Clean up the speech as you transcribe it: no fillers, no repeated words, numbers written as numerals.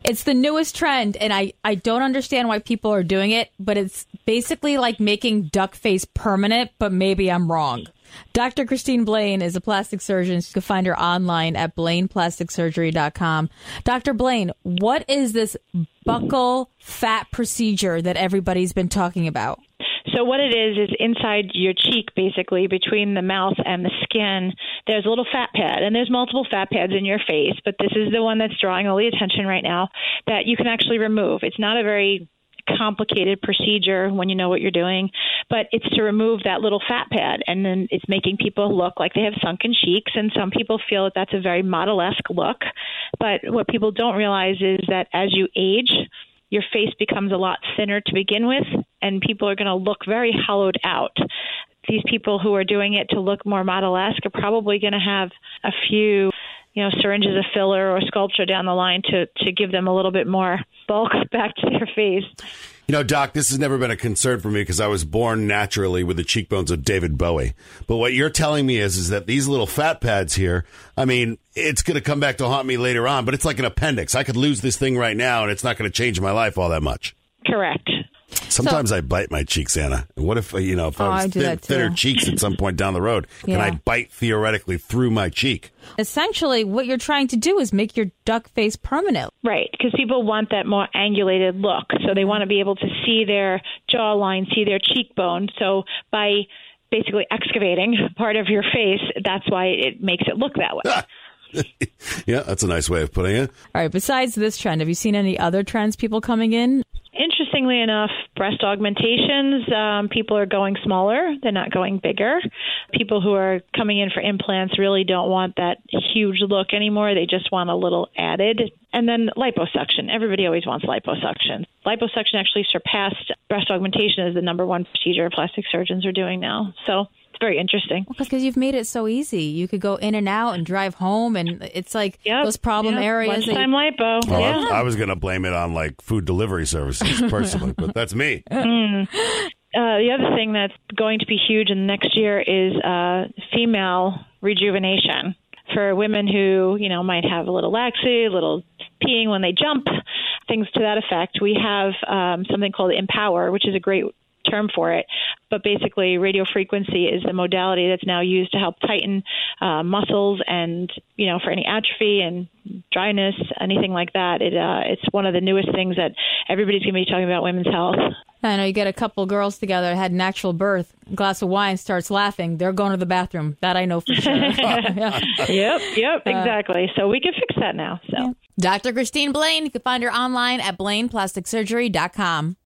It's the newest trend, and I don't understand why people are doing it, but it's basically like making duck face permanent, but maybe I'm wrong. Dr. Christine Blaine is a plastic surgeon. You can find her online at blaineplasticsurgery.com. Dr. Blaine, what is this buccal fat procedure that everybody's been talking about? So what it is inside your cheek, basically, between the mouth and the skin, there's a little fat pad. And there's multiple fat pads in your face, but this is the one that's drawing all the attention right now that you can actually remove. It's not a very complicated procedure when you know what you're doing, but it's to remove that little fat pad, and then it's making people look like they have sunken cheeks, and some people feel that that's a very model-esque look. But what people don't realize is that as you age, your face becomes a lot thinner to begin with, and people are going to look very hollowed out. These people who are doing it to look more model-esque are probably going to have a few syringes of filler or sculpture down the line to give them a little bit more bulk back to their face. Doc, this has never been a concern for me because I was born naturally with the cheekbones of David Bowie. But what you're telling me is that these little fat pads here, I mean, it's going to come back to haunt me later on, but it's like an appendix. I could lose this thing right now, and it's not going to change my life all that much. Correct. Sometimes I bite my cheeks, Anna. What if, if I was thinner cheeks at some point down the road, can I bite theoretically through my cheek? Essentially, what you're trying to do is make your duck face permanent. Right, because people want that more angulated look. So they want to be able to see their jawline, see their cheekbone. So by basically excavating part of your face, that's why it makes it look that way. Yeah, that's a nice way of putting it. All right, besides this trend, have you seen any other trends people coming in? Interestingly enough, breast augmentations, people are going smaller. They're not going bigger. People who are coming in for implants really don't want that huge look anymore. They just want a little added. And then liposuction. Everybody always wants liposuction. Liposuction actually surpassed breast augmentation as the number one procedure plastic surgeons are doing now. So it's very interesting. Well, because you've made it so easy. You could go in and out and drive home, and it's like those problem areas. Lunchtime lipo. Well, I was going to blame it on like food delivery services personally, but that's me. The other thing that's going to be huge in the next year is female rejuvenation for women who, might have a little laxity, a little peeing when they jump, things to that effect. We have something called Empower, which is a great term for it. But basically, radiofrequency is the modality that's now used to help tighten muscles and, for any atrophy and dryness, anything like that. It's one of the newest things that everybody's going to be talking about women's health. I know you get a couple girls together that had natural birth, a glass of wine, starts laughing. They're going to the bathroom. That I know for sure. Yep, exactly. So we can fix that now. So, Dr. Christine Blaine, you can find her online at blaineplasticsurgery.com.